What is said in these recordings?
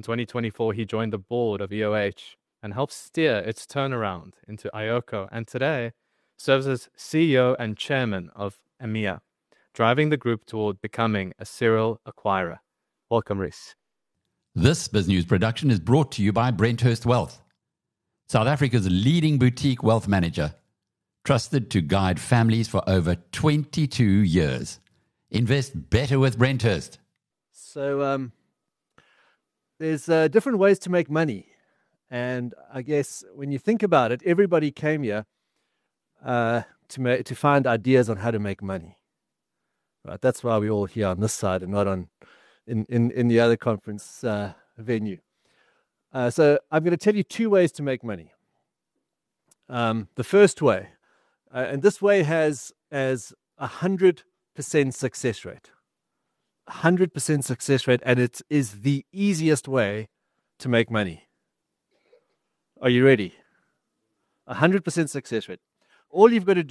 2024, he joined the board of EOH and helped steer its turnaround into iOCO, and today serves as CEO and chairman of EMEA, driving the group toward becoming a serial acquirer. Welcome, Rhys. This BizNews production is brought to you by Brenthurst Wealth, South Africa's leading boutique wealth manager, trusted to guide families for over 22 years. Invest better with Brenthurst. So there's different ways to make money. And I guess when you think about it, everybody came here to find ideas on how to make money. Right? That's why we're all here on this side and not in the other conference venue. So I'm going to tell you two ways to make money. The first way, and this way has 100% success rate. 100% success rate, and it is the easiest way to make money. Are you ready? 100% success rate. All you've got to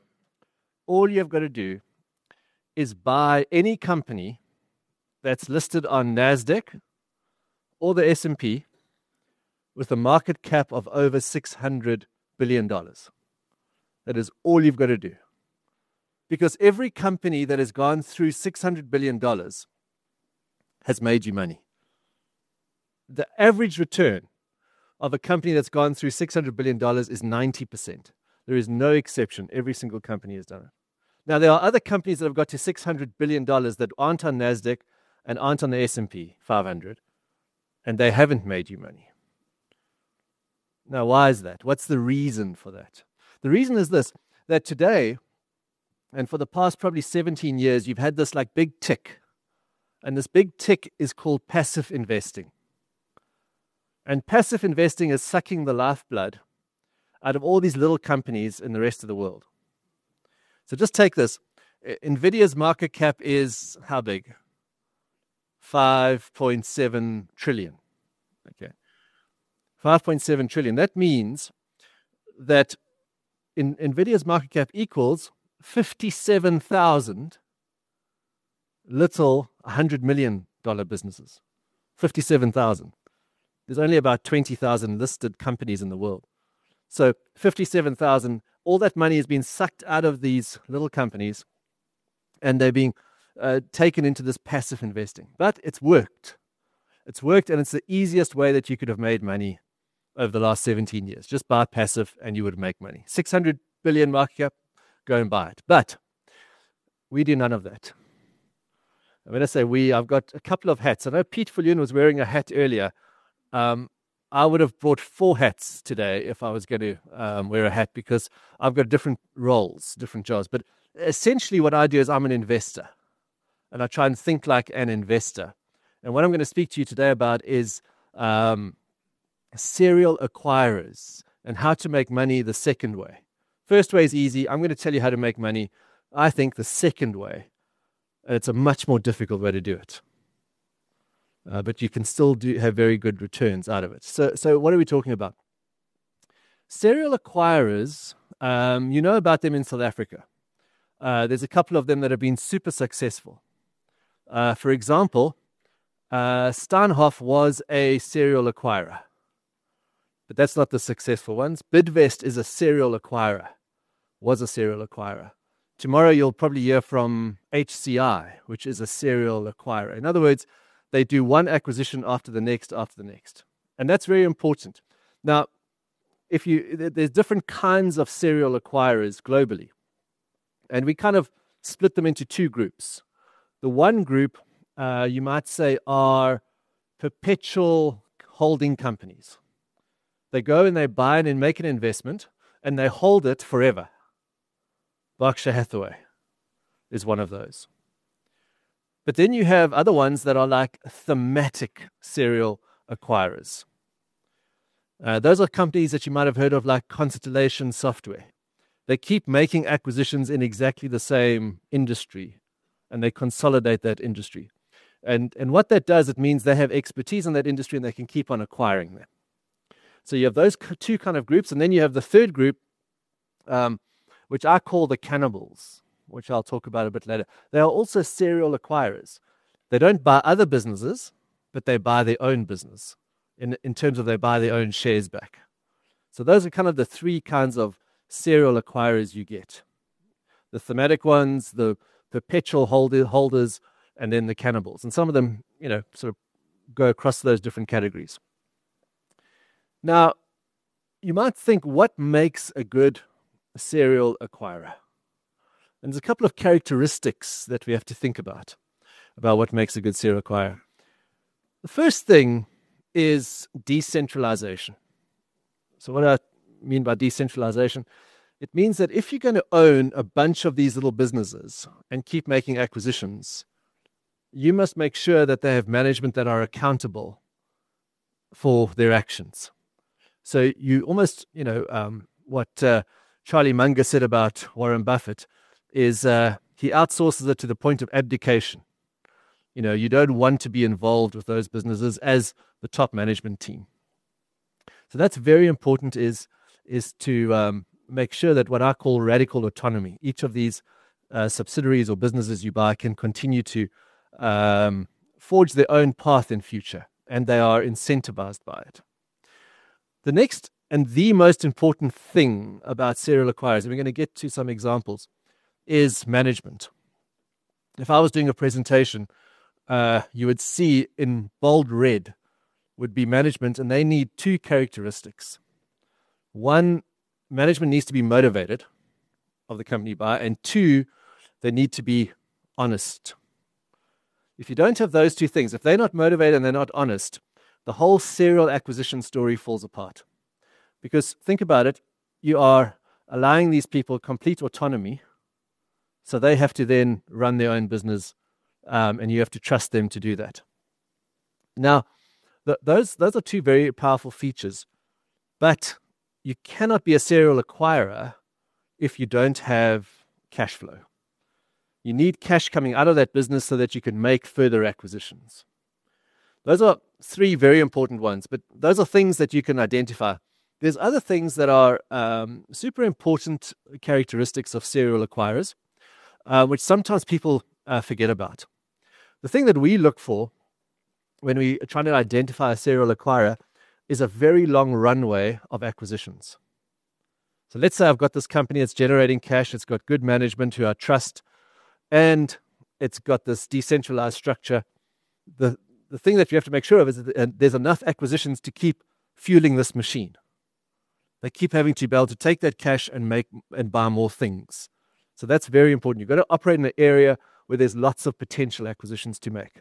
do is buy any company that's listed on NASDAQ or the S&P with a market cap of over $600 billion. That is all you've got to do. Because every company that has gone through $600 billion has made you money. The average return of a company that's gone through $600 billion is 90%. There is no exception. Every single company has done it. Now, there are other companies that have got to $600 billion that aren't on NASDAQ and aren't on the S&P 500, and they haven't made you money. Now, why is that? What's the reason for that? The reason is this, that today, and for the past probably 17 years, you've had this like big tick. And this big tick is called passive investing. And passive investing is sucking the lifeblood out of all these little companies in the rest of the world. So just take this. NVIDIA's market cap is how big? 5.7 trillion. Okay. 5.7 trillion. That means that NVIDIA's market cap equals 57,000 little $100 million businesses. 57,000. There's only about 20,000 listed companies in the world. So 57,000, all that money has been sucked out of these little companies and they're being taken into this passive investing. But it's worked. It's worked, and it's the easiest way that you could have made money over the last 17 years. Just buy passive and you would make money. 600 billion market cap, go and buy it. But we do none of that. When I say we, I've got a couple of hats. I know Pete Viljoen was wearing a hat earlier. I would have brought 4 hats today if I was going to wear a hat, because I've got different roles, different jobs. But essentially what I do is I'm an investor, and I try and think like an investor. And what I'm going to speak to you today about is serial acquirers and how to make money the second way. First way is easy. I'm going to tell you how to make money. I think the second way, and it's a much more difficult way to do it. But you can still have very good returns out of it. So what are we talking about? Serial acquirers, you know about them in South Africa. There's a couple of them that have been super successful. For example, Steinhoff was a serial acquirer. But that's not the successful ones. Bidvest is a serial acquirer, was a serial acquirer. Tomorrow you'll probably hear from HCI, which is a serial acquirer. In other words, they do one acquisition after the next, And that's very important. Now, there's different kinds of serial acquirers globally. And we kind of split them into 2 groups. The one group, you might say, are perpetual holding companies. They go and they buy and make an investment, and they hold it forever. Berkshire Hathaway is one of those. But then you have other ones that are like thematic serial acquirers. Those are companies that you might have heard of, like Constellation Software. They keep making acquisitions in exactly the same industry, and they consolidate that industry. And what that does, it means they have expertise in that industry and they can keep on acquiring them. So you have those 2 kind of groups, and then you have the third group, which I call the cannibals, which I'll talk about a bit later. They are also serial acquirers. They don't buy other businesses, but they buy their own business in terms of they buy their own shares back. So those are kind of the three kinds of serial acquirers you get. The thematic ones, the perpetual holders, and then the cannibals. And some of them, sort of go across those different categories. Now, you might think, what makes a good serial acquirer? And there's a couple of characteristics that we have to think about what makes a good serial acquirer. The first thing is decentralization. So what do I mean by decentralization? It means that if you're going to own a bunch of these little businesses and keep making acquisitions, you must make sure that they have management that are accountable for their actions. So you almost, what Charlie Munger said about Warren Buffett is he outsources it to the point of abdication. You don't want to be involved with those businesses as the top management team. So that's very important, is to make sure that what I call radical autonomy, each of these subsidiaries or businesses you buy can continue to forge their own path in future, and they are incentivized by it. The next and the most important thing about serial acquirers, and we're going to get to some examples, is management. If I was doing a presentation, you would see in bold red would be management, and they need two characteristics. One, management needs to be motivated of the company you buy, and two, they need to be honest. If you don't have those two things, if they're not motivated and they're not honest, the whole serial acquisition story falls apart. Because think about it, you are allowing these people complete autonomy, so they have to then run their own business, and you have to trust them to do that. Now, those are two very powerful features, but you cannot be a serial acquirer if you don't have cash flow. You need cash coming out of that business so that you can make further acquisitions. Those are three very important ones, but those are things that you can identify. There's other things that are super important characteristics of serial acquirers, which sometimes people forget about. The thing that we look for when we are trying to identify a serial acquirer is a very long runway of acquisitions. So let's say I've got this company that's generating cash, it's got good management who I trust, and it's got this decentralized structure. The thing that you have to make sure of is that there's enough acquisitions to keep fueling this machine. They keep having to be able to take that cash and buy more things. So that's very important. You've got to operate in an area where there's lots of potential acquisitions to make.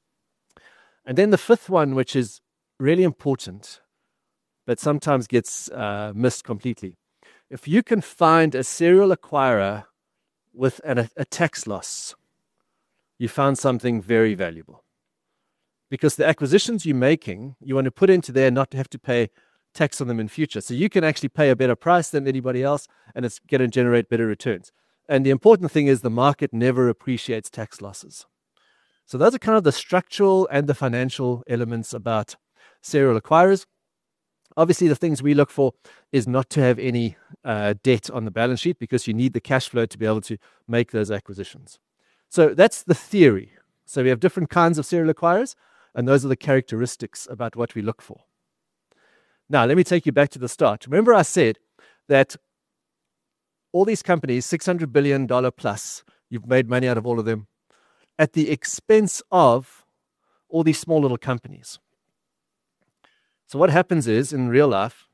And then the fifth one, which is really important, but sometimes gets missed completely. If you can find a serial acquirer with a tax loss, you found something very valuable. Because the acquisitions you're making, you want to put into there not to have to pay tax on them in future. So you can actually pay a better price than anybody else, and it's going to generate better returns. And the important thing is the market never appreciates tax losses. So those are kind of the structural and the financial elements about serial acquirers. Obviously, the things we look for is not to have any debt on the balance sheet, because you need the cash flow to be able to make those acquisitions. So that's the theory. So we have different kinds of serial acquirers, and those are the characteristics about what we look for. Now, let me take you back to the start. Remember I said that all these companies, $600 billion plus, you've made money out of all of them, at the expense of all these small little companies. So what happens is, in real life,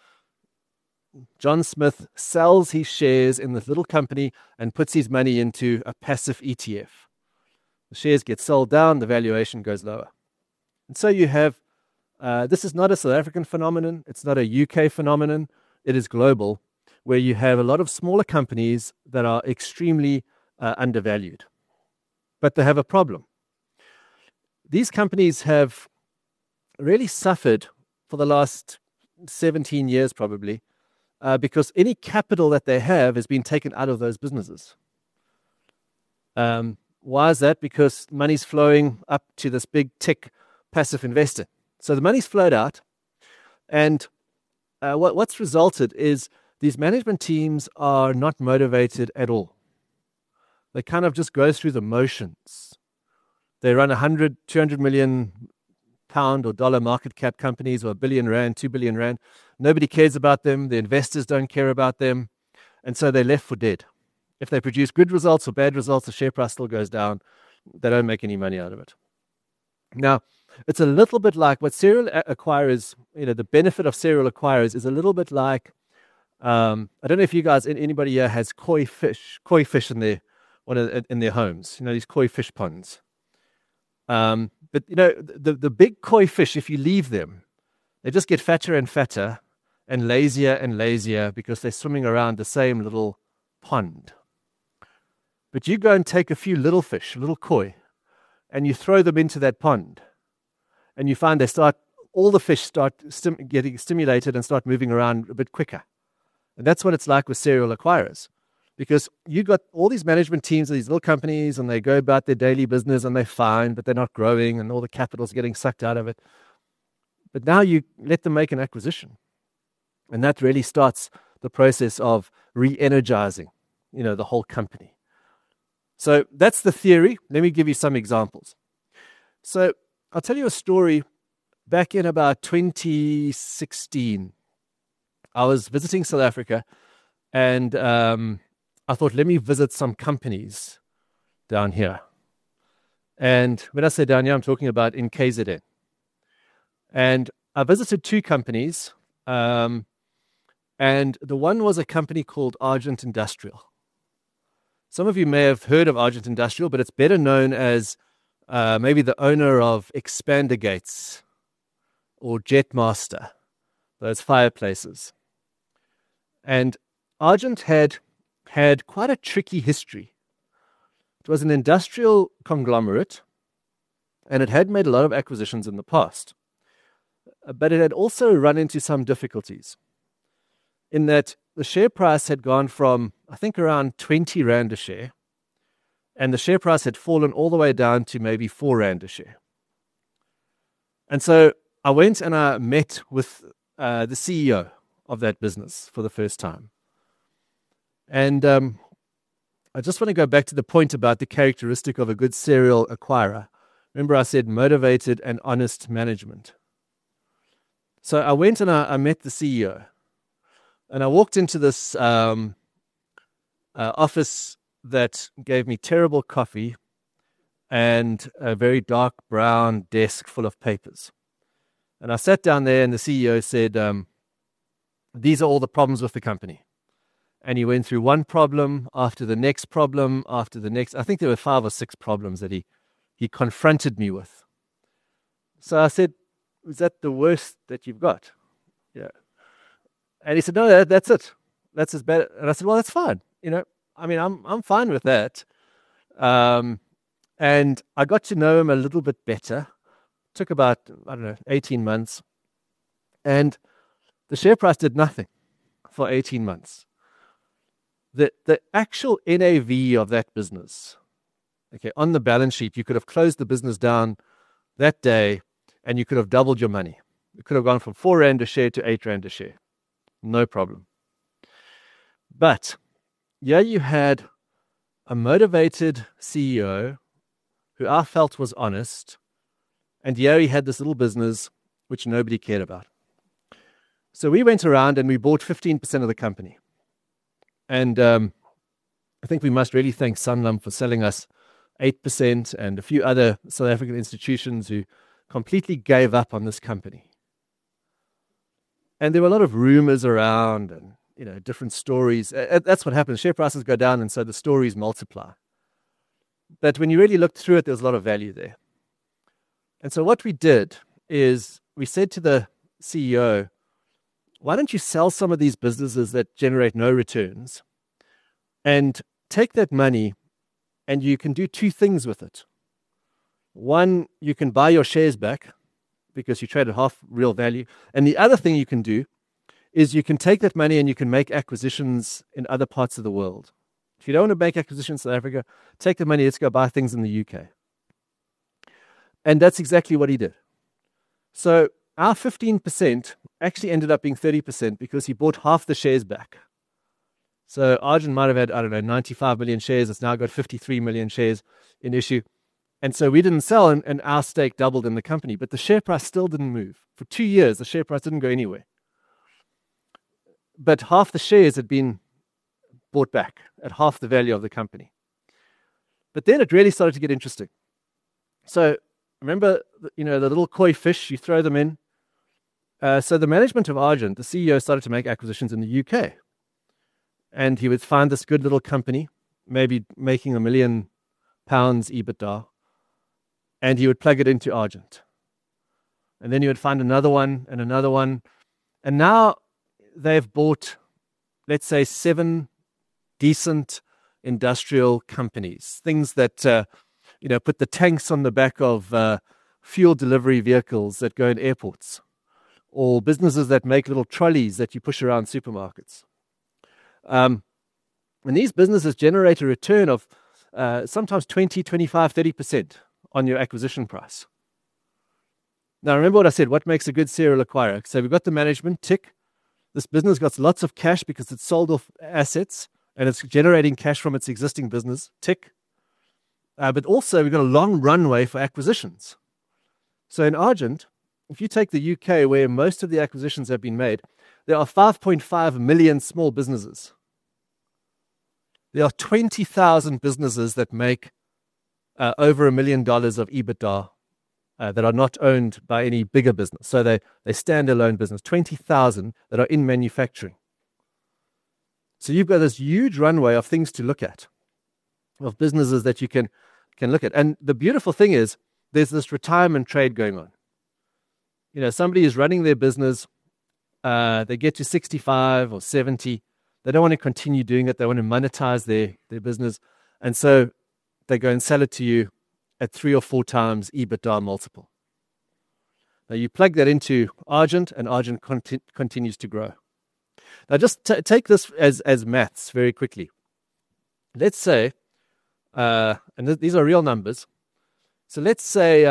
John Smith sells his shares in this little company and puts his money into a passive ETF. The shares get sold down, the valuation goes lower. And so you have, this is not a South African phenomenon, it's not a UK phenomenon, it is global, where you have a lot of smaller companies that are extremely undervalued. But they have a problem. These companies have really suffered for the last 17 years probably, because any capital that they have has been taken out of those businesses. Why is that? Because money's flowing up to this big tech passive investor. So the money's flowed out, and what's resulted is these management teams are not motivated at all. They kind of just go through the motions. They run 100, 200 million pound or dollar market cap companies, or R1 billion, R2 billion. Nobody cares about them. The investors don't care about them. And so they're left for dead. If they produce good results or bad results, the share price still goes down. They don't make any money out of it. Now, it's a little bit like what serial acquirers, the benefit of serial acquirers is a little bit like, I don't know if you guys, anybody here has koi fish in their homes, these koi fish ponds. But the big koi fish, if you leave them, they just get fatter and fatter and lazier because they're swimming around the same little pond. But you go and take a few little fish, little koi, and you throw them into that pond, and you find all the fish start getting stimulated and start moving around a bit quicker. And that's what it's like with serial acquirers, because you got all these management teams of these little companies, and they go about their daily business, and they're fine, but they're not growing, and all the capital's getting sucked out of it. But now you let them make an acquisition, and that really starts the process of re-energizing, the whole company. So that's the theory. Let me give you some examples. So I'll tell you a story. Back in about 2016, I was visiting South Africa, and I thought, let me visit some companies down here. And when I say down here, I'm talking about in KZN. And I visited two companies, and the one was a company called Argent Industrial. Some of you may have heard of Argent Industrial, but it's better known as maybe the owner of Expander Gates or Jetmaster, those fireplaces. And Argent had quite a tricky history. It was an industrial conglomerate, and it had made a lot of acquisitions in the past. But it had also run into some difficulties in that the share price had gone from, I think, around 20 Rand a share, and the share price had fallen all the way down to maybe 4 Rand a share. And so I went and I met with the CEO of that business for the first time. And I just want to go back to the point about the characteristic of a good serial acquirer. Remember I said motivated and honest management. So I went and I met the CEO. And I walked into this office that gave me terrible coffee and a very dark brown desk full of papers. And I sat down there, and the CEO said, these are all the problems with the company. And he went through one problem after the next problem after the next. I think there were 5 or 6 problems that he confronted me with. So I said, is that the worst that you've got? Yeah. And he said, no, that's it. That's as bad. And I said, well, that's fine. I'm fine with that. And I got to know him a little bit better. It took about, 18 months. And the share price did nothing for 18 months. The actual NAV of that business, on the balance sheet, you could have closed the business down that day, and you could have doubled your money. It could have gone from 4 Rand a share to 8 Rand a share. No problem. But yeah, you had a motivated CEO who I felt was honest, and yeah, he had this little business which nobody cared about. So we went around and we bought 15% of the company. And I think we must really thank Sanlam for selling us 8% and a few other South African institutions who completely gave up on this company. And there were a lot of rumors around and, different stories. That's what happens. Share prices go down, and so the stories multiply. But when you really looked through it, there was a lot of value there. And so what we did is we said to the CEO, why don't you sell some of these businesses that generate no returns and take that money, and you can do 2 things with it. One, you can buy your shares back because you traded half real value. And the other thing you can do is you can take that money and you can make acquisitions in other parts of the world. If you don't want to make acquisitions in South Africa, take the money, let's go buy things in the UK. And that's exactly what he did. So our 15% actually ended up being 30% because he bought half the shares back. So Argent might have had, 95 million shares. It's now got 53 million shares in issue. And so we didn't sell, and our stake doubled in the company, but the share price still didn't move. For 2 years, the share price didn't go anywhere. But half the shares had been bought back at half the value of the company. But then it really started to get interesting. So remember, the little koi fish, you throw them in. So the management of Argent, the CEO, started to make acquisitions in the UK. And he would find this good little company, maybe making £1 million EBITDA, and he would plug it into Argent. And then he would find another one and another one. And now they've bought, let's say, 7 decent industrial companies, things that put the tanks on the back of fuel delivery vehicles that go in airports, or businesses that make little trolleys that you push around supermarkets. And these businesses generate a return of sometimes 20, 25, 30% on your acquisition price. Now, remember what I said, what makes a good serial acquirer? So we've got the management, tick. This business got lots of cash because it's sold off assets and it's generating cash from its existing business, tick. But also we've got a long runway for acquisitions. So in Argent, if you take the UK, where most of the acquisitions have been made, there are 5.5 million small businesses. There are 20,000 businesses that make over $1 million of EBITDA that are not owned by any bigger business. So they stand alone business, 20,000 that are in manufacturing. So you've got this huge runway of things to look at, of businesses that you can look at. And the beautiful thing is there's this retirement trade going on. Somebody is running their business, they get to 65 or 70, they don't want to continue doing it, they want to monetize their business, and so they go and sell it to you at 3 or 4 times EBITDA multiple. Now you plug that into Argent, and Argent continues to grow. Now just take this as maths very quickly. Let's say, and these are real numbers, so let's say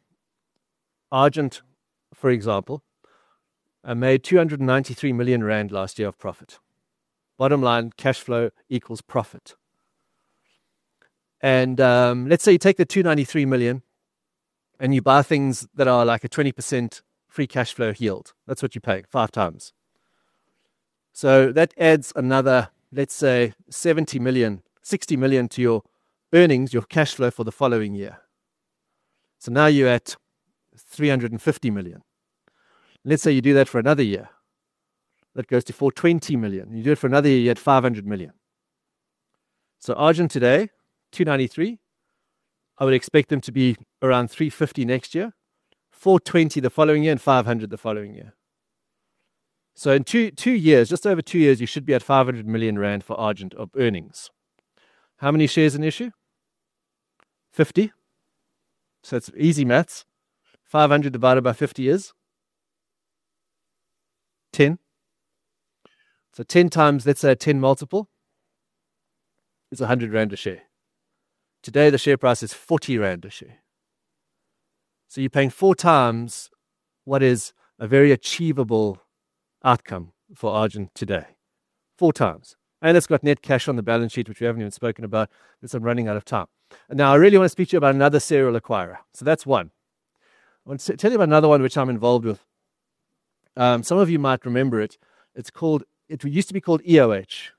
Argent, for example, made 293 million rand last year of profit. Bottom line, cash flow equals profit. And let's say you take the 293 million and you buy things that are like a 20% free cash flow yield. That's what you're paying, 5 times. So that adds another, let's say, 60 million to your earnings, your cash flow for the following year. So now you're at 350 million. Let's say you do that for another year. That goes to 420 million. You do it for another year, you had 500 million. So Argent today, 293. I would expect them to be around 350 next year, 420 the following year, and 500 the following year. So in two years, just over 2 years, you should be at 500 million rand for Argent of earnings. How many shares in issue? 50. So it's easy maths. 500 divided by 50 is 10. So 10 times, let's say a 10 multiple, is 100 rand a share. Today, the share price is 40 rand a share. So you're paying 4 times what is a very achievable outcome for Argent today. 4 times. And it's got net cash on the balance sheet, which we haven't even spoken about, because I'm running out of time. And now I really want to speak to you about another serial acquirer. So that's one. I want to tell you about another one which I'm involved with. Some of you might remember it. It used to be called EOH.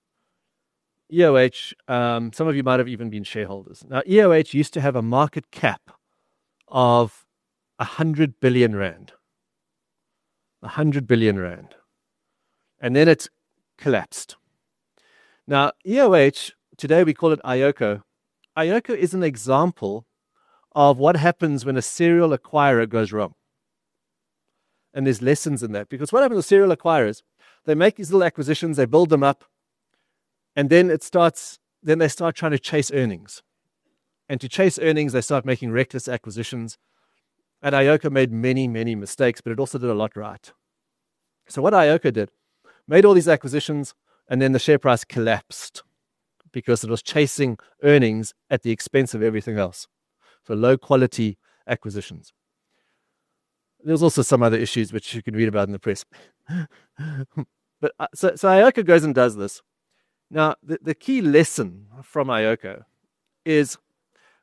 EOH, some of you might have even been shareholders. Now, EOH used to have a market cap of 100 billion rand. 100 billion rand. And then it collapsed. Now, EOH, today we call it iOCO. iOCO is an example of what happens when a serial acquirer goes wrong. And there's lessons in that. Because what happens with serial acquirers, they make these little acquisitions, they build them up, and then they start trying to chase earnings. And to chase earnings, they start making reckless acquisitions. And iOCO made many, many mistakes, but it also did a lot right. So what iOCO did, made all these acquisitions, and then the share price collapsed because it was chasing earnings at the expense of everything else. So low quality acquisitions. There's also some other issues which you can read about in the press. But so iOCO goes and does this. Now, the key lesson from iOCO is,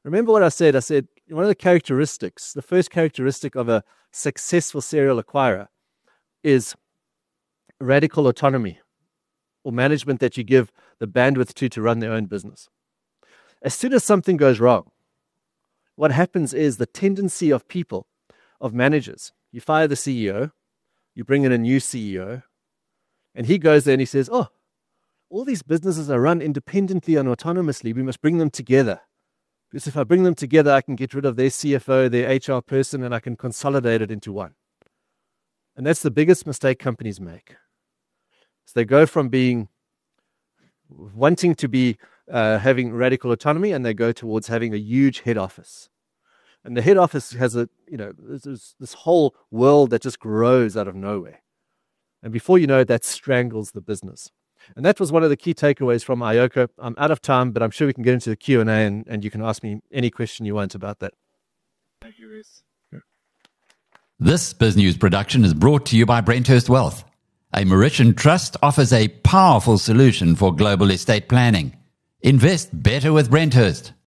Remember what I said? I said one of the characteristics, the first characteristic of a successful serial acquirer is radical autonomy, or management that you give the bandwidth to run their own business. As soon as something goes wrong, what happens is the tendency of people, of managers, you fire the CEO, you bring in a new CEO, and he goes there and he says, oh, all these businesses are run independently and autonomously. We must bring them together. Because if I bring them together, I can get rid of their CFO, their HR person, and I can consolidate it into one. And that's the biggest mistake companies make. So they go from wanting to be having radical autonomy, and they go towards having a huge head office. And the head office has this whole world that just grows out of nowhere. And before you know it, that strangles the business. And that was one of the key takeaways from iOCO. I'm out of time, but I'm sure we can get into the Q&A and you can ask me any question you want about that. Thank you, Reese. This BizNews production is brought to you by Brenthurst Wealth. A Mauritian trust offers a powerful solution for global estate planning. Invest better with Brenthurst.